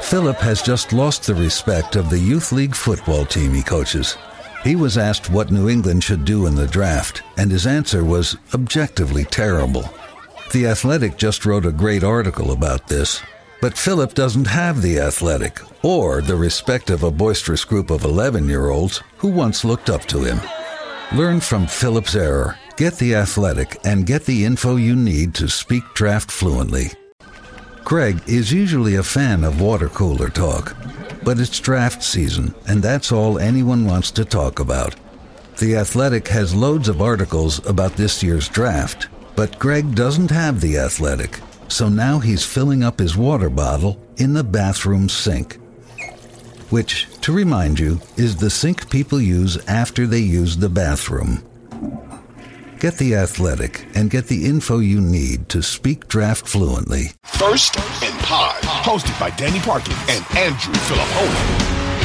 Philip has just lost the respect of the youth league football team he coaches. He was asked what New England should do in the draft, and his answer was objectively terrible. The Athletic just wrote a great article about this, but Philip doesn't have the Athletic or the respect of a boisterous group of 11-year-olds who once looked up to him. Learn from Philip's error, get the Athletic, and get the info you need to speak draft fluently. Greg is usually a fan of water cooler talk, but it's draft season, and that's all anyone wants to talk about. The Athletic has loads of articles about this year's draft, but Greg doesn't have the Athletic, so now he's filling up his water bottle in the bathroom sink, which, to remind you, is the sink people use after they use the bathroom. Get the Athletic and get the info you need to speak draft fluently. First and Pod, hosted by Danny Parkin and Andrew Filipponi.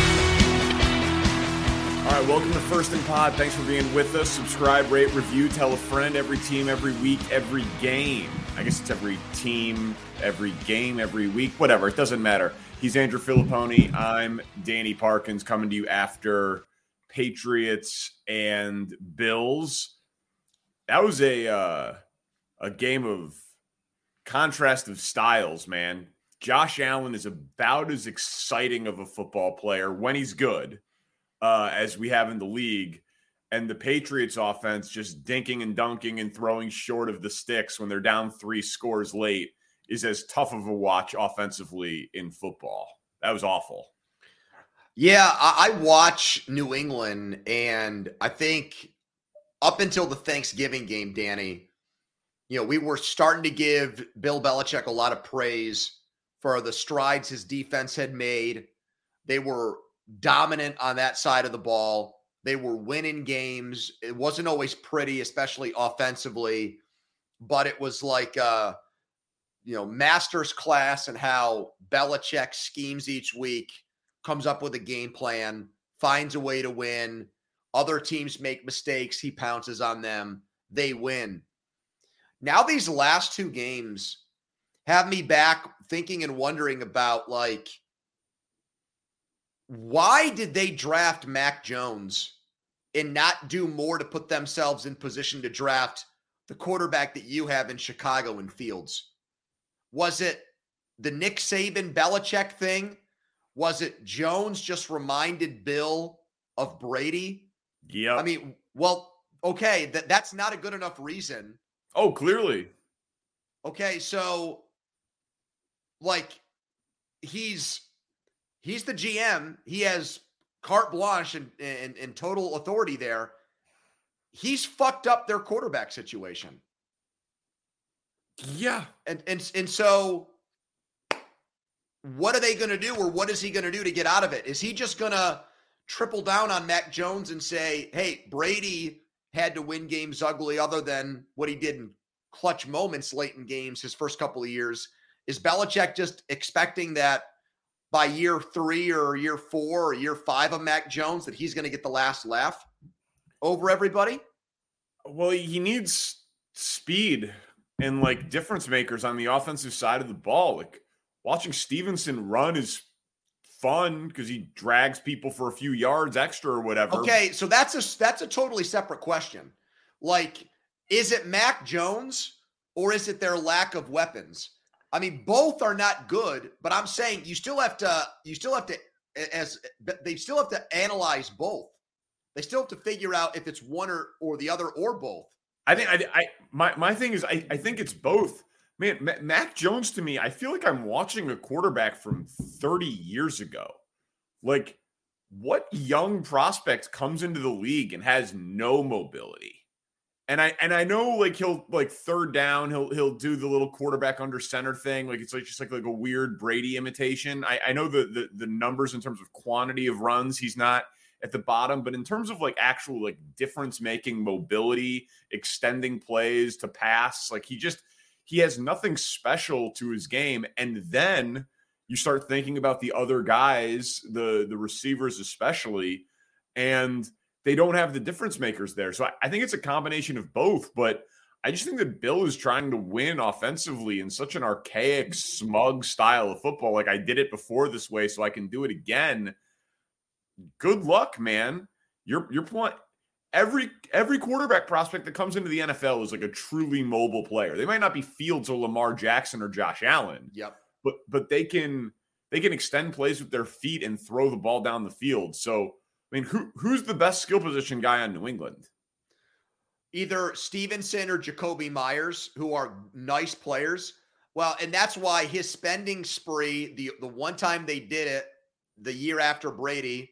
All right, welcome to First and Pod. Thanks for being with us. Subscribe, rate, review, tell a friend. Every team, every week, every game. I guess it's every team, every game, every week, whatever. It doesn't matter. He's Andrew Filipponi. I'm Danny Parkins, coming to you after Patriots and Bills. That was a game of contrast of styles, man. Josh Allen is about as exciting of a football player when he's good as we have in the league. And the Patriots offense just dinking and dunking and throwing short of the sticks when they're down 3 scores late is as tough of a watch offensively in football. That was awful. Yeah, I watch New England, and I think up until the Thanksgiving game, Danny, we were starting to give Bill Belichick a lot of praise for the strides his defense had made. They were dominant on that side of the ball. They were winning games. It wasn't always pretty, especially offensively, but it was like master's class in how Belichick schemes each week, comes up with a game plan, finds a way to win. Other teams make mistakes. He pounces on them. They win. Now these last 2 games have me back thinking and wondering about, why did they draft Mac Jones and not do more to put themselves in position to draft the quarterback that you have in Chicago in Fields? Was it the Nick Saban Belichick thing? Was it Jones just reminded Bill of Brady? Yeah. I mean, well, okay, that's not a good enough reason. Oh, clearly. Okay, so he's the GM. He has carte blanche and total authority there. He's fucked up their quarterback situation. Yeah. And so what are they going to do, or what is he going to do to get out of it? Is he just going to triple down on Mac Jones and say, hey, Brady had to win games ugly other than what he did in clutch moments late in games his first couple of years? Is Belichick just expecting that by year 3 or year 4 or year 5 of Mac Jones that he's going to get the last laugh over everybody? Well, he needs speed and difference makers on the offensive side of the ball. Watching Stevenson run is fun because he drags people for a few yards extra or whatever. Okay, so that's a totally separate question. Is it Mac Jones or is it their lack of weapons? I mean, both are not good, but I'm saying they still have to analyze both. They still have to figure out if it's one or the other or both. My thing is I think it's both. Man, Mac Jones, to me, I feel like I'm watching a quarterback from 30 years ago. What young prospect comes into the league and has no mobility? And I know he'll third down, he'll do the little quarterback under center thing. It's just a weird Brady imitation. I know the numbers in terms of quantity of runs, he's not at the bottom, but in terms of actual difference making mobility, extending plays to pass, he has nothing special to his game. And then you start thinking about the other guys, the receivers especially, and they don't have the difference makers there. So I think it's a combination of both, but I just think that Bill is trying to win offensively in such an archaic, smug style of football. Like, I did it before this way, so I can do it again. Good luck, man. Your point. Every quarterback prospect that comes into the NFL is like a truly mobile player. They might not be Fields or Lamar Jackson or Josh Allen. Yep. But they can extend plays with their feet and throw the ball down the field. So, I mean, who's the best skill position guy on New England? Either Stevenson or Jacoby Myers, who are nice players. Well, and that's why his spending spree, the one time they did it, the year after Brady,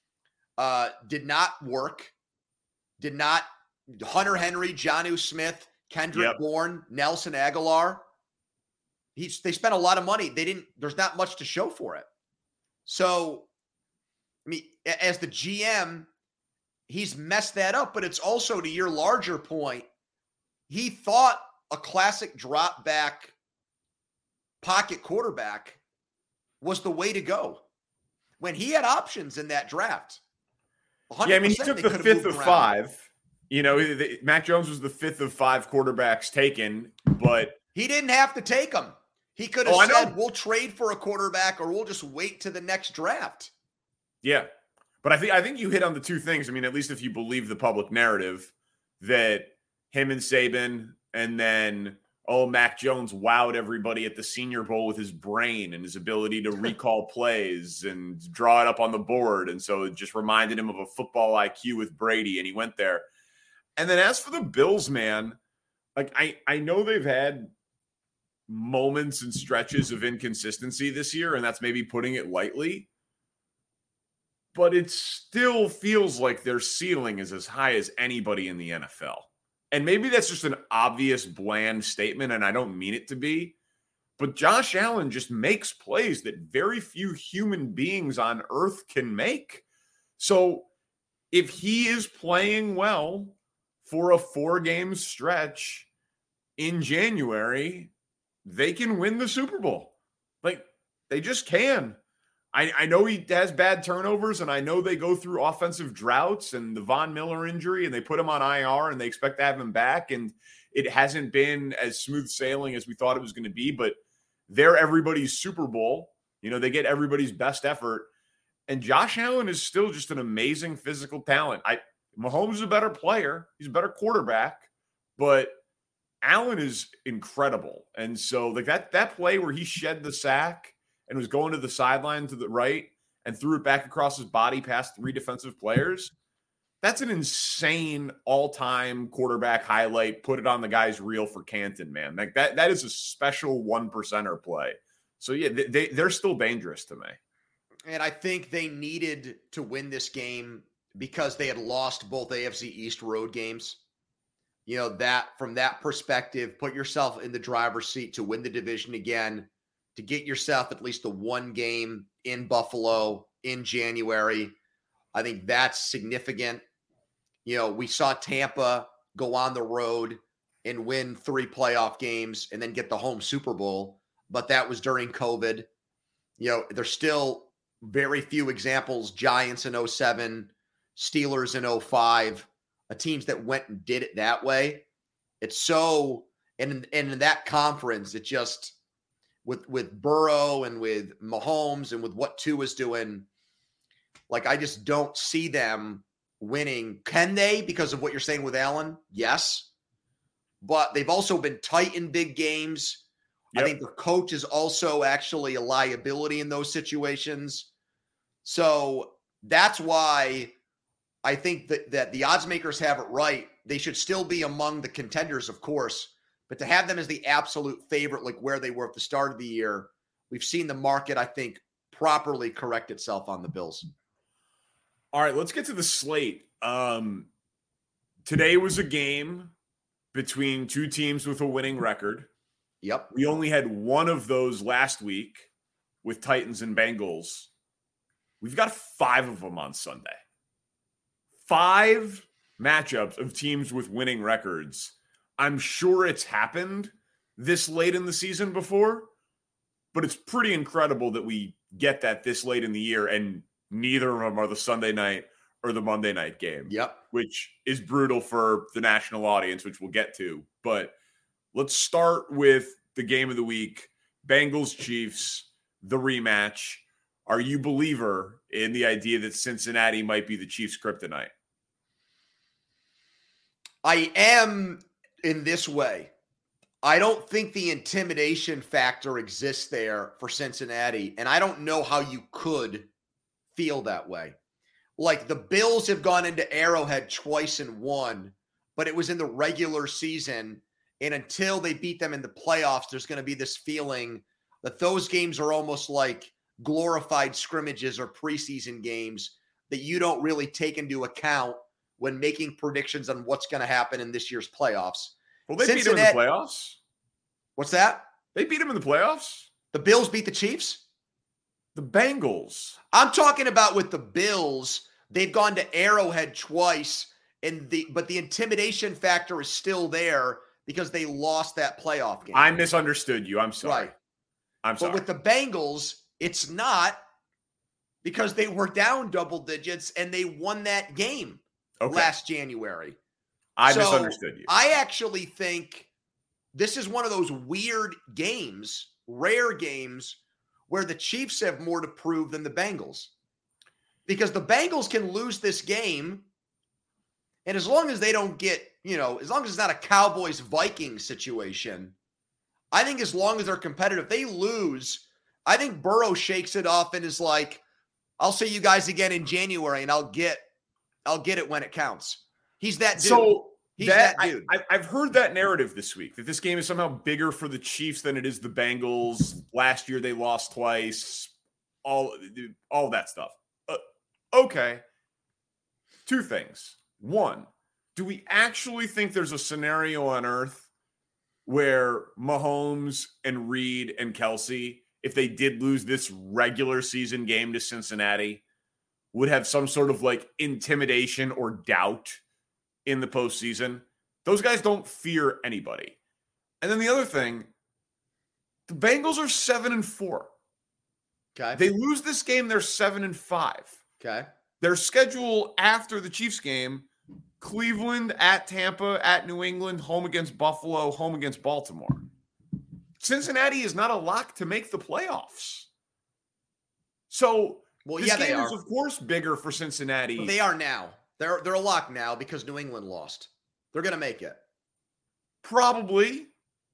did not work. Did not. Hunter Henry, Jonnu Smith, Kendrick Bourne, Nelson Aguilar. They spent a lot of money. There's not much to show for it. So, I mean, as the GM, he's messed that up, but it's also, to your larger point, he thought a classic drop back pocket quarterback was the way to go when he had options in that draft. Yeah, I mean, he took the 5th of 5. You know, Mac Jones was the 5th of 5 quarterbacks taken, but he didn't have to take them. He could have said, we'll trade for a quarterback or we'll just wait to the next draft. Yeah. But I think you hit on the two things. I mean, at least if you believe the public narrative, that him and Saban, and then, Mac Jones wowed everybody at the Senior Bowl with his brain and his ability to recall plays and draw it up on the board. And so it just reminded him of a football IQ with Brady, and he went there. And then as for the Bills, man, like I know they've had moments and stretches of inconsistency this year, and that's maybe putting it lightly. But it still feels like their ceiling is as high as anybody in the NFL. And maybe that's just an obvious, bland statement, and I don't mean it to be. But Josh Allen just makes plays that very few human beings on earth can make. So if he is playing well for a 4-game stretch in January, they can win the Super Bowl. Like, they just can. I know he has bad turnovers, and I know they go through offensive droughts and the Von Miller injury, and they put him on IR, and they expect to have him back, and it hasn't been as smooth sailing as we thought it was going to be, but they're everybody's Super Bowl. You know, they get everybody's best effort, and Josh Allen is still just an amazing physical talent. Mahomes is a better player. He's a better quarterback, but Allen is incredible. And so like that play where he shed the sack and was going to the sideline to the right and threw it back across his body past 3 defensive players, that's an insane all-time quarterback highlight. Put it on the guy's reel for Canton, man. Like that is a special 1%er play. So yeah, they're still dangerous to me. And I think they needed to win this game because they had lost both AFC East road games. You know, that from that perspective, put yourself in the driver's seat to win the division again, to get yourself at least the 1 game in Buffalo in January. I think that's significant. You know, we saw Tampa go on the road and win 3 playoff games and then get the home Super Bowl, but that was during COVID. You know, there's still very few examples. Giants in 07, Steelers in 05, teams that went and did it that way. It's so, and in that conference, it just, with Burrow and with Mahomes and with what Tua is doing, like I just don't see them winning. Can they because of what you're saying with Allen? Yes. But they've also been tight in big games. Yep. I think their coach is also actually a liability in those situations. So that's why I think that the odds makers have it right. They should still be among the contenders, of course. But to have them as the absolute favorite, like where they were at the start of the year, we've seen the market, I think, properly correct itself on the Bills. All right, let's get to the slate. Today was a game between 2 teams with a winning record. Yep. We only had one of those last week with Titans and Bengals. We've got 5 of them on Sunday. 5 matchups of teams with winning records. I'm sure it's happened this late in the season before, but it's pretty incredible that we get that this late in the year, and neither of them are the Sunday night or the Monday night game. Yep. Which is brutal for the national audience, which we'll get to. But let's start with the game of the week, Bengals-Chiefs, the rematch. Are you a believer in the idea that Cincinnati might be the Chiefs' kryptonite? I am in this way. I don't think the intimidation factor exists there for Cincinnati, and I don't know how you could feel that way. Like, the Bills have gone into Arrowhead twice and won, but it was in the regular season, and until they beat them in the playoffs, there's going to be this feeling that those games are almost like glorified scrimmages or preseason games that you don't really take into account when making predictions on what's going to happen in this year's playoffs. Well, they beat them in the playoffs. What's that? They beat them in the playoffs. The Bills beat the Chiefs? The Bengals. I'm talking about with the Bills. They've gone to Arrowhead twice, but the intimidation factor is still there because they lost that playoff game. I misunderstood you. I'm sorry. Right. I'm sorry. But with the Bengals, it's not, because they were down double digits and they won that game last January. I misunderstood you. I actually think this is one of those weird games, rare games, where the Chiefs have more to prove than the Bengals. Because the Bengals can lose this game, and as long as they don't get, as long as it's not a Cowboys-Vikings situation, I think as long as they're competitive, they lose. I think Burrow shakes it off and is like, I'll see you guys again in January, and I'll get it when it counts. He's that dude. So He's that dude. I've heard that narrative this week, that this game is somehow bigger for the Chiefs than it is the Bengals. Last year they lost twice. All that stuff. Okay. Two things. One, do we actually think there's a scenario on earth where Mahomes and Reed and Kelsey, if they did lose this regular season game to Cincinnati, would have some sort of like intimidation or doubt in the postseason? Those guys don't fear anybody. And then the other thing, the Bengals are 7-4. Okay. They lose this game, they're 7-5. Okay. Their schedule after the Chiefs game, Cleveland, at Tampa, at New England, home against Buffalo, home against Baltimore. Cincinnati is not a lock to make the playoffs. So, this game is, of course, bigger for Cincinnati. But they are now. They're a lock now because New England lost. They're going to make it. Probably.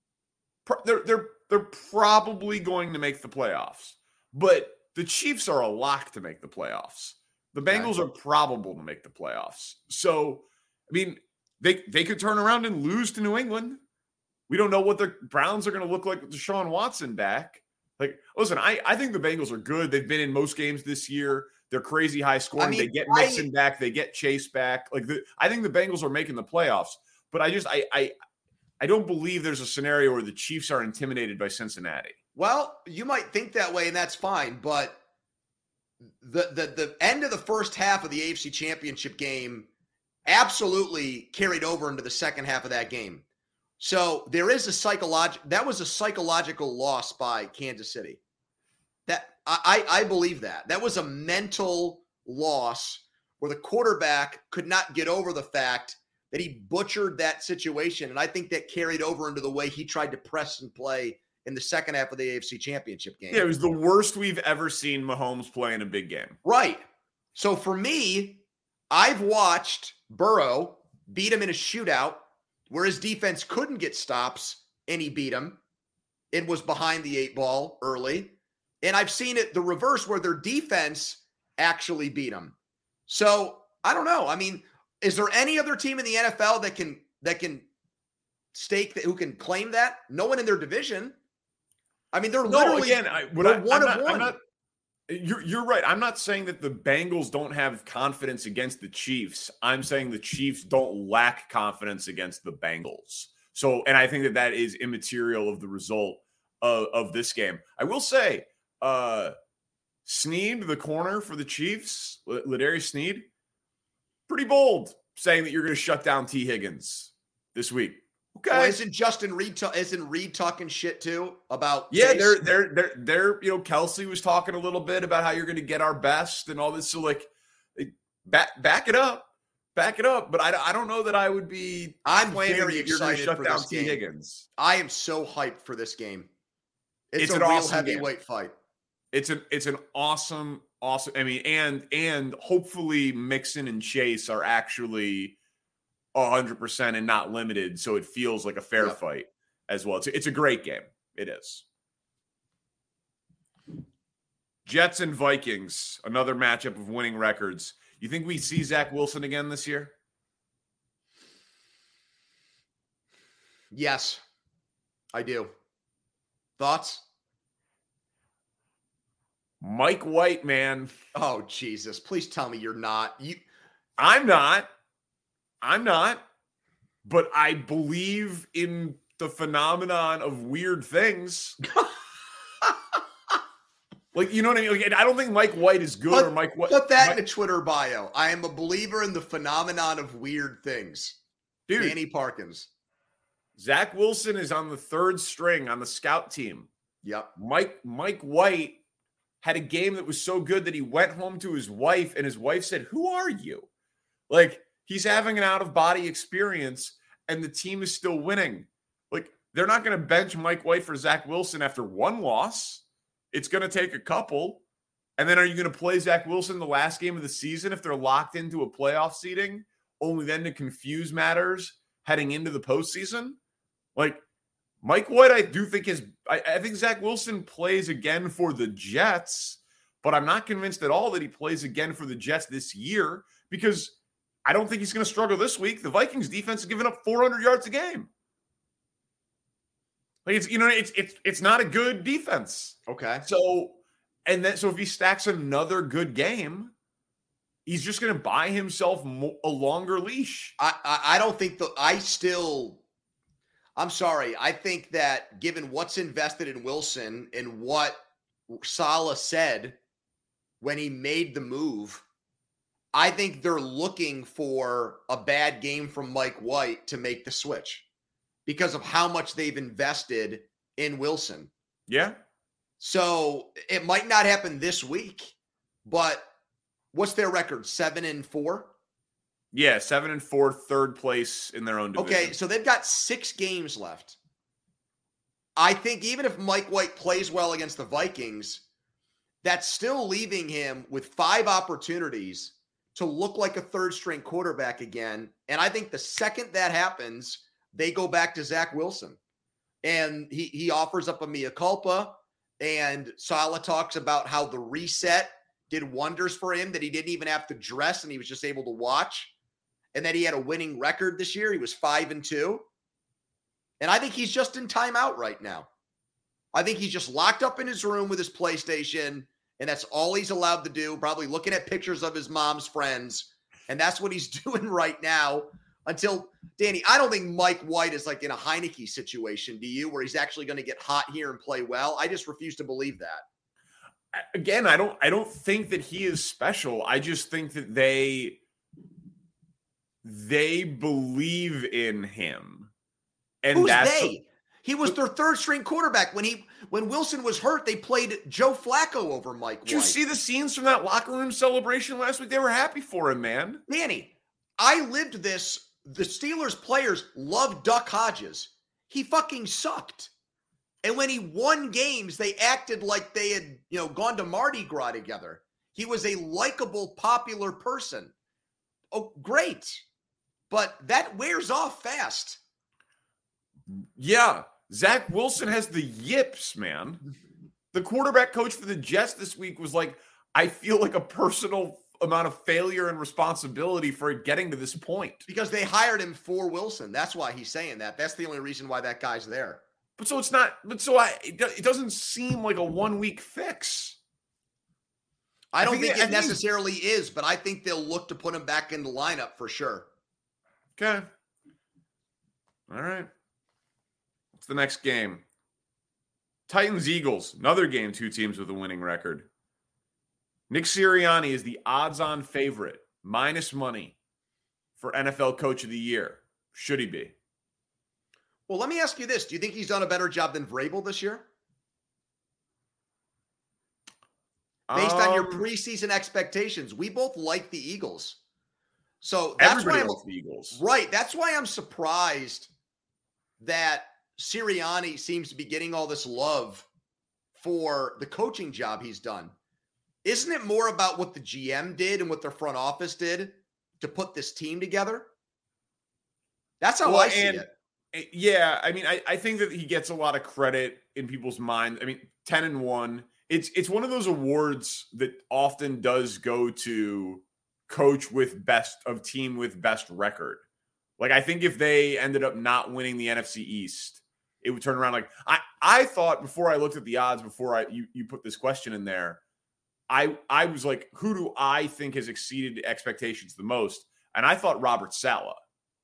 They're probably going to make the playoffs. But the Chiefs are a lock to make the playoffs. The Bengals are probable to make the playoffs. So, I mean, they could turn around and lose to New England. We don't know what the Browns are going to look like with Deshaun Watson back. Like, listen, I think the Bengals are good. They've been in most games this year. They're crazy high scoring. I mean, they get Mixon back. They get Chase back. I think the Bengals are making the playoffs. But I don't believe there's a scenario where the Chiefs are intimidated by Cincinnati. Well, you might think that way, and that's fine. But the end of the first half of the AFC Championship game absolutely carried over into the second half of that game. So there is that was a psychological loss by Kansas City. That I believe that was a mental loss where the quarterback could not get over the fact that he butchered that situation. And I think that carried over into the way he tried to press and play in the second half of the AFC Championship game. Yeah, it was the worst we've ever seen Mahomes play in a big game. Right. So for me, I've watched Burrow beat him in a shootout where his defense couldn't get stops, and he beat him. It was behind the 8 ball early. And I've seen it the reverse where their defense actually beat them. So I don't know. I mean, is there any other team in the NFL that can stake that, who can claim that? No one in their division. I mean, they're literally one of one. You're right. I'm not saying that the Bengals don't have confidence against the Chiefs. I'm saying the Chiefs don't lack confidence against the Bengals. So, and I think that is immaterial of the result of this game. I will say, Snead, the corner for the Chiefs, Ladarius Snead, pretty bold saying that you're going to shut down T. Higgins this week. Okay. Well, isn't Reed talking shit too about? Yeah, they're Kelsey was talking a little bit about how you're going to get our best and all this. So Back it up. Back it up. But I don't know that I would be. I'm claiming very that you're gonna excited shut for down this T. game. Higgins. I am so hyped for this game. It's a an real awesome heavyweight fight. It's an awesome. I mean, and hopefully Mixon and Chase are actually 100% and not limited, so it feels like a fair fight as well. It's a great game. It is. Jets and Vikings, another matchup of winning records. You think we see Zach Wilson again this year? Yes, I do. Thoughts? Mike White, man. Oh, Jesus. Please tell me you're not. I'm not. But I believe in the phenomenon of weird things. Like, you know what I mean? Like, I don't think Mike White is good or Mike White. Put that in a Twitter bio. I am a believer in the phenomenon of weird things. Dude, Danny Parkins. Zach Wilson is on the third string on the scout team. Yep. Mike White had a game that was so good that he went home to his wife, and his wife said, "Who are you?" Like, he's having an out-of-body experience, and the team is still winning. Like, they're not going to bench Mike White for Zach Wilson after one loss. It's going to take a couple. And then are you going to play Zach Wilson the last game of the season if they're locked into a playoff seeding, only then to confuse matters heading into the postseason? Like, Mike White, I do think I think Zach Wilson plays again for the Jets, but I'm not convinced at all that he plays again for the Jets this year because I don't think he's going to struggle this week. The Vikings defense has given up 400 yards a game. Like, it's not a good defense. Okay. So if he stacks another good game, he's just going to buy himself a longer leash. I don't think I'm sorry. I think that given what's invested in Wilson and what Saleh said when he made the move, I think they're looking for a bad game from Mike White to make the switch because of how much they've invested in Wilson. Yeah. So it might not happen this week, but what's their record? 7-4? Yeah, 7-4, third place in their own division. Okay, so they've got 6 games left. I think even if Mike White plays well against the Vikings, that's still leaving him with 5 opportunities to look like a third-string quarterback again. And I think the second that happens, they go back to Zach Wilson. And he offers up a mea culpa, and Saleh talks about how the reset did wonders for him, that he didn't even have to dress and he was just able to watch, and that he had a winning record this year. He was 5-2. And I think he's just in timeout right now. I think he's just locked up in his room with his PlayStation, and that's all he's allowed to do, probably looking at pictures of his mom's friends. And that's what he's doing right now until, Danny, I don't think Mike White is like in a Heineke situation, do you, where he's actually going to get hot here and play well? I just refuse to believe that. Again, I don't think that he is special. I just think that they believe in him. And who's they? He was their third-string quarterback. When Wilson was hurt, they played Joe Flacco over Mike White. Did you see the scenes from that locker room celebration last week? They were happy for him, man. Danny, I lived this. The Steelers players loved Duck Hodges. He fucking sucked. And when he won games, they acted like they had, gone to Mardi Gras together. He was a likable, popular person. Oh, great. But that wears off fast. Yeah. Zach Wilson has the yips, man. The quarterback coach for the Jets this week was like, I feel like a personal amount of failure and responsibility for getting to this point. Because they hired him for Wilson. That's why he's saying that. That's the only reason why that guy's there. It doesn't seem like a 1-week fix. I don't think it necessarily is, but I think they'll look to put him back in the lineup for sure. Okay. All right. What's the next game? Titans-Eagles. Another game, 2 teams with a winning record. Nick Sirianni is the odds-on favorite, minus money, for NFL Coach of the Year. Should he be? Well, let me ask you this. Do you think he's done a better job than Vrabel this year? based on your preseason expectations. We both like the Eagles. So that's why likes the Eagles. Right. That's why I'm surprised that Sirianni seems to be getting all this love for the coaching job he's done. Isn't it more about what the GM did and what their front office did to put this team together? That's how I see it. Yeah, I mean, I think that he gets a lot of credit in people's mind. I mean, 10-1. It's one of those awards that often does go to coach with team with best record. Like, I think if they ended up not winning the NFC East, it would turn around. Like, I thought before I looked at the odds, before you put this question in there, I was like, who do I think has exceeded expectations the most? And I thought Robert Saleh.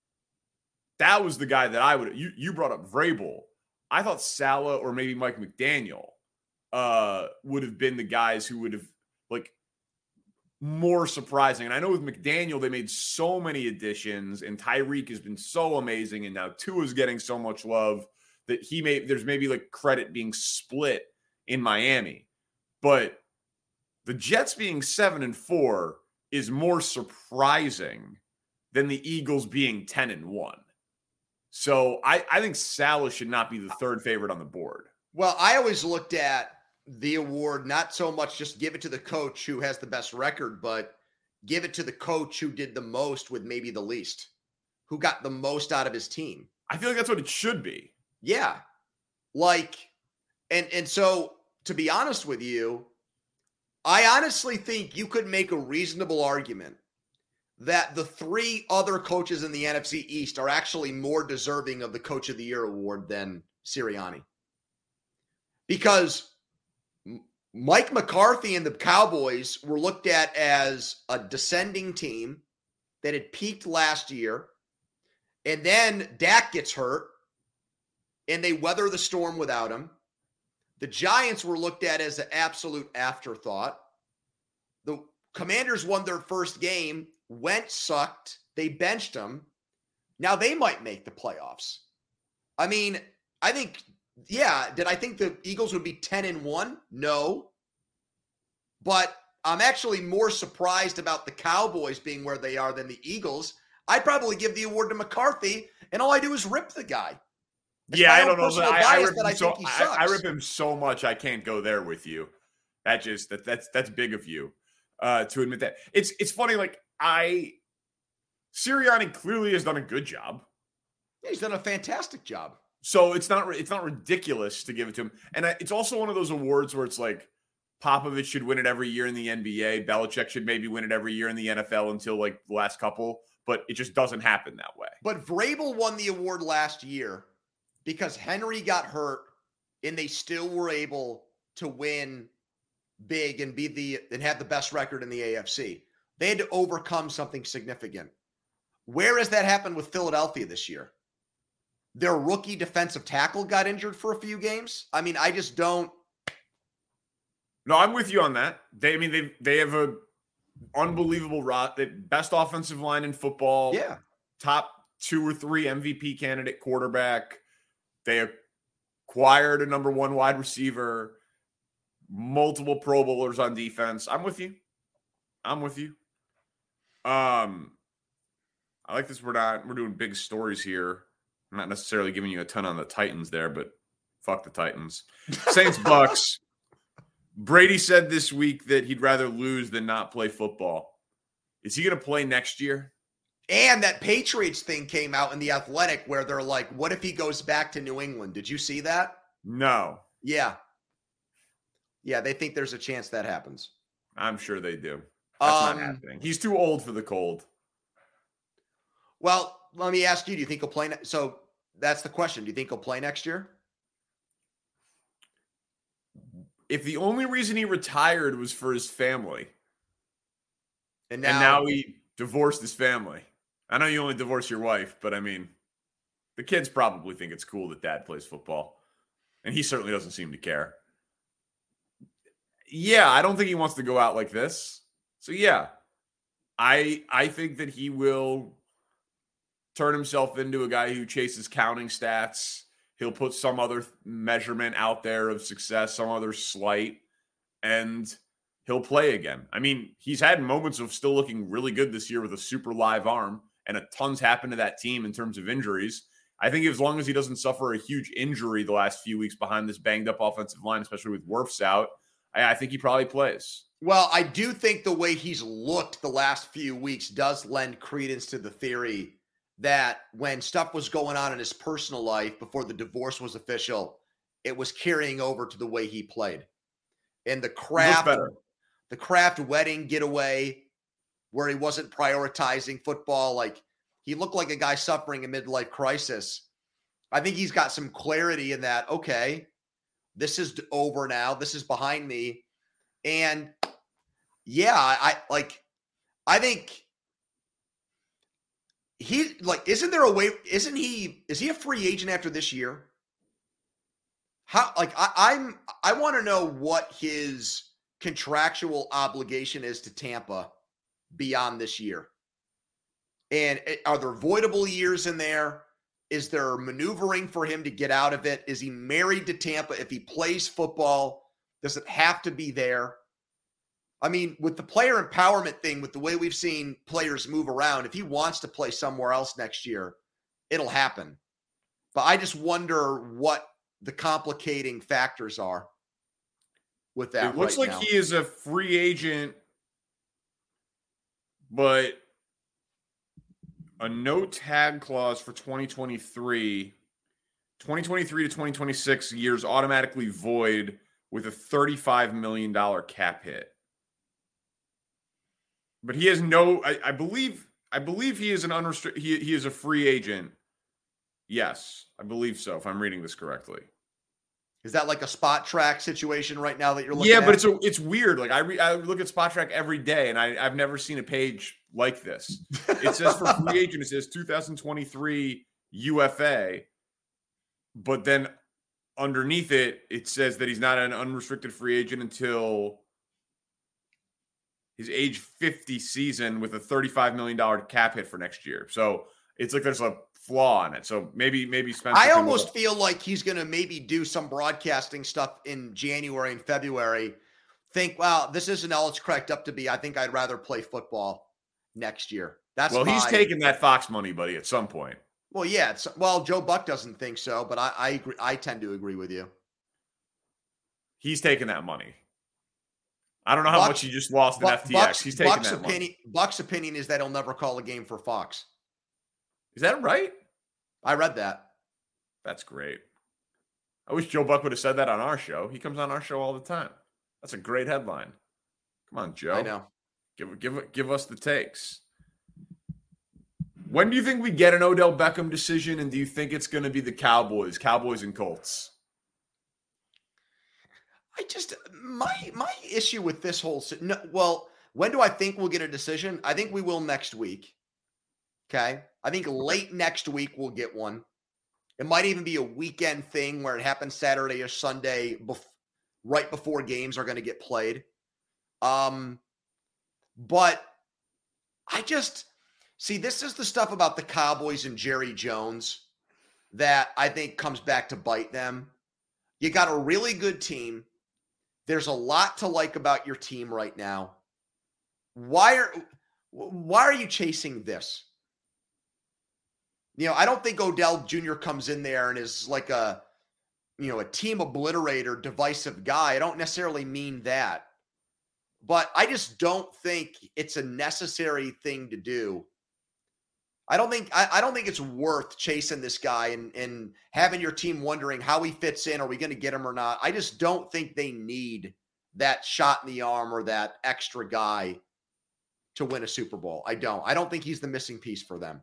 That was the guy that I would. You brought up Vrabel. I thought Saleh or maybe Mike McDaniel would have been the guys who would have, like, more surprising. And I know with McDaniel, they made so many additions, and Tyreek has been so amazing, and now Tua's getting so much love that there's maybe like credit being split in Miami. But the Jets being 7-4 is more surprising than the Eagles being 10-1. So I think Saleh should not be the third favorite on the board. Well, I always looked at the award, not so much just give it to the coach who has the best record, but give it to the coach who did the most with maybe the least, who got the most out of his team. I feel like that's what it should be. Yeah. Like, and so to be honest with you, I honestly think you could make a reasonable argument that the three other coaches in the NFC East are actually more deserving of the Coach of the Year award than Sirianni. Because Mike McCarthy and the Cowboys were looked at as a descending team that had peaked last year. And then Dak gets hurt, and they weather the storm without him. The Giants were looked at as an absolute afterthought. The Commanders won their first game. Wentz sucked. They benched him. Now they might make the playoffs. I mean, I think, yeah, did I think the Eagles would be 10-1? No. But I'm actually more surprised about the Cowboys being where they are than the Eagles. I'd probably give the award to McCarthy, and all I do is rip the guy. Yeah, I don't know. I rip him so much I can't go there with you. That's big of you to admit that. It's funny, like, Sirianni clearly has done a good job. Yeah, he's done a fantastic job. So it's not ridiculous to give it to him. And it's also one of those awards where it's like Popovich should win it every year in the NBA. Belichick should maybe win it every year in the NFL until like the last couple, but it just doesn't happen that way. But Vrabel won the award last year because Henry got hurt and they still were able to win big and have the best record in the AFC. They had to overcome something significant. Where has that happened with Philadelphia this year? Their rookie defensive tackle got injured for a few games. I mean, I just don't. No, I'm with you on that. They have a unbelievable best offensive line in football. Yeah. Top 2 or 3 MVP candidate quarterback. They acquired a number 1 wide receiver, multiple Pro Bowlers on defense. I'm with you. I like this. We're doing big stories here. I'm not necessarily giving you a ton on the Titans there, but fuck the Titans. Saints Bucks. Brady said this week that he'd rather lose than not play football. Is he going to play next year? And that Patriots thing came out in The Athletic where they're like, what if he goes back to New England? Did you see that? No. Yeah. Yeah, they think there's a chance that happens. I'm sure they do. That's not happening. He's too old for the cold. Well, let me ask you, do you think he'll play? So that's the question. Do you think he'll play next year? If the only reason he retired was for his family, and now he divorced his family. I know you only divorced your wife, but I mean, the kids probably think it's cool that dad plays football. And he certainly doesn't seem to care. Yeah, I don't think he wants to go out like this. So yeah, I think that he will turn himself into a guy who chases counting stats. He'll put some other measurement out there of success, some other slight, and he'll play again. I mean, he's had moments of still looking really good this year with a super live arm, and a ton's happened to that team in terms of injuries. I think as long as he doesn't suffer a huge injury the last few weeks behind this banged up offensive line, especially with Wirfs out, I think he probably plays. Well, I do think the way he's looked the last few weeks does lend credence to the theory that when stuff was going on in his personal life before the divorce was official, it was carrying over to the way he played. And the Kraft wedding getaway where he wasn't prioritizing football, like he looked like a guy suffering a midlife crisis. I think he's got some clarity in that, okay, this is over now. This is behind me. And yeah, I think he isn't there a way, is he a free agent after this year? How, I want to know what his contractual obligation is to Tampa beyond this year. And are there voidable years in there? Is there maneuvering for him to get out of it? Is he married to Tampa? If he plays football, does it have to be there? I mean, with the player empowerment thing, with the way we've seen players move around, if he wants to play somewhere else next year, it'll happen. But I just wonder what the complicating factors are with that. It looks like now. He is a free agent, but a no tag clause for 2023 to 2026 years automatically void with a $35 million cap hit. But he has no, I believe he is an unrestricted, he is a free agent. Yes, I believe so, if I'm reading this correctly. Is that like a spot track situation right now that you're looking at? Yeah, but it's weird. Like I look at spot track every day, and I've never seen a page like this. It says for free agent, it says 2023 UFA, but then underneath it, it says that he's not an unrestricted free agent until his age 50 season with a $35 million cap hit for next year. So it's like there's a flaw in it. So maybe Spencer. I almost feel like he's going to maybe do some broadcasting stuff in January and February. Think, wow, this isn't all it's cracked up to be. I think I'd rather play football next year. He's taking that Fox money, buddy, at some point. Well, yeah. Joe Buck doesn't think so, but I agree. I tend to agree with you. He's taking that money. I don't know how much he just lost in FTX. He's taking that money. Buck's opinion is that he'll never call a game for Fox. Is that right? I read that. That's great. I wish Joe Buck would have said that on our show. He comes on our show all the time. That's a great headline. Come on, Joe. I know. Give us the takes. When do you think we get an Odell Beckham decision, and do you think it's going to be the Cowboys and Colts? My issue with this whole when do I think we'll get a decision? I think we will next week. Okay. I think late next week we'll get one. It might even be a weekend thing where it happens Saturday or Sunday right before games are going to get played. But I just see, this is the stuff about the Cowboys and Jerry Jones that I think comes back to bite them. You got a really good team. There's a lot to like about your team right now. Why are you chasing this? I don't think Odell Jr. comes in there and is like a team obliterator, divisive guy. I don't necessarily mean that. But I just don't think it's a necessary thing to do. I don't think it's worth chasing this guy and having your team wondering how he fits in. Are we going to get him or not? I just don't think they need that shot in the arm or that extra guy to win a Super Bowl. I don't think he's the missing piece for them.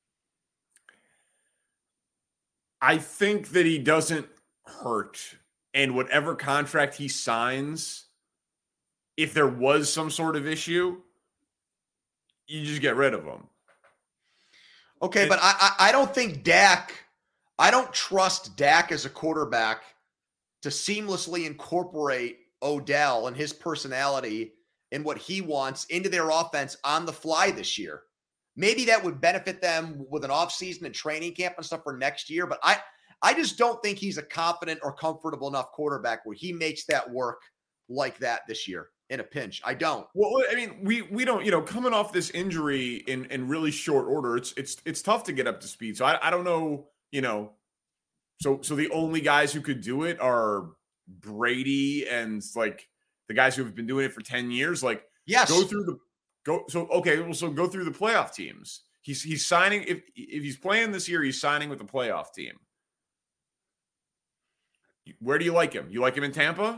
I think that he doesn't hurt. And whatever contract he signs, if there was some sort of issue, you just get rid of him. Okay, but I don't think I don't trust Dak as a quarterback to seamlessly incorporate Odell and his personality and what he wants into their offense on the fly this year. Maybe that would benefit them with an offseason and training camp and stuff for next year, but I just don't think he's a confident or comfortable enough quarterback where he makes that work like that this year. in a pinch. I don't. Well, I mean, we don't, coming off this injury in really short order, it's tough to get up to speed. So I don't know, so the only guys who could do it are Brady and like the guys who have been doing it for 10 years. Like, yes, go through the playoff teams. He's signing if he's playing this year, he's signing with the playoff team. Where do you like him? You like him in Tampa?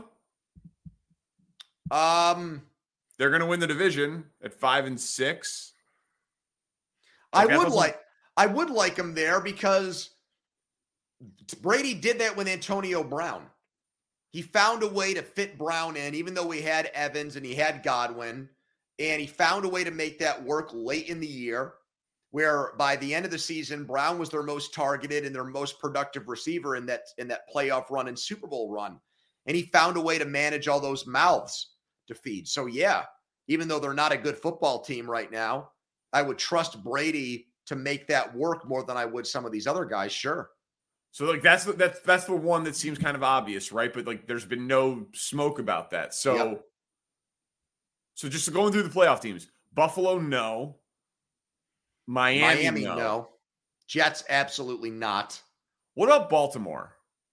They're going to win the division at 5-6. I would like him there because Brady did that with Antonio Brown. He found a way to fit Brown in, even though he had Evans and he had Godwin, and he found a way to make that work late in the year, where by the end of the season, Brown was their most targeted and their most productive receiver in that playoff run and Super Bowl run. And he found a way to manage all those mouths to feed. So yeah, even though they're not a good football team right now, I would trust Brady to make that work more than I would some of these other guys. Sure. So like that's the one that seems kind of obvious, right? But like there's been no smoke about that. So Yep. So just going through the playoff teams, Buffalo, no. Miami, no. Jets, absolutely not. What about Baltimore?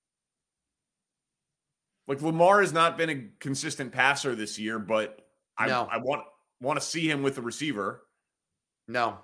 Like Lamar has not been a consistent passer this year, but I want to see him with the receiver. No.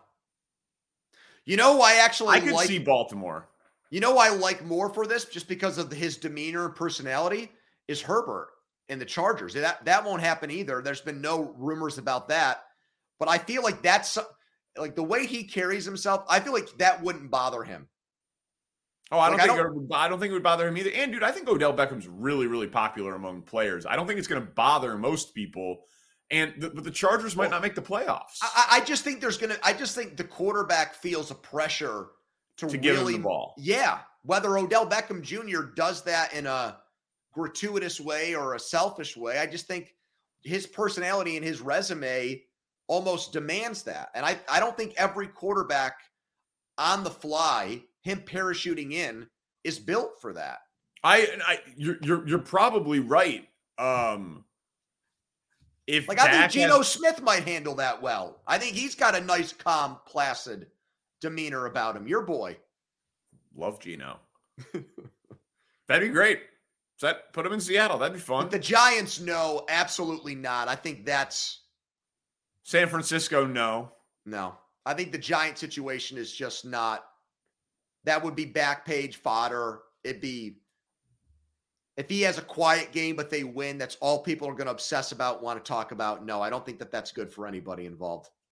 I could see Baltimore. I like more for this just because of his demeanor and personality is Herbert in the Chargers. That won't happen either. There's been no rumors about that, but I feel like that's like the way he carries himself. I feel like that wouldn't bother him. Oh, I don't think it would bother him either. And dude, I think Odell Beckham's really, really popular among players. I don't think it's going to bother most people. But the Chargers might not make the playoffs. I just think the quarterback feels a pressure to give really him the ball. Yeah. Whether Odell Beckham Jr. does that in a gratuitous way or a selfish way, I just think his personality and his resume almost demands that. And I don't think every quarterback on the fly, him parachuting in, is built for that. You're probably right. I think Geno Smith might handle that well. I think he's got a nice, calm, placid demeanor about him. Your boy. Love Geno. That'd be great. Put him in Seattle. That'd be fun. But the Giants, no, absolutely not. I think that's San Francisco, no. No. I think the Giant situation is just not. That would be back page fodder. It'd be if he has a quiet game, but they win, that's all people are going to obsess about, want to talk about. No, I don't think that that's good for anybody involved.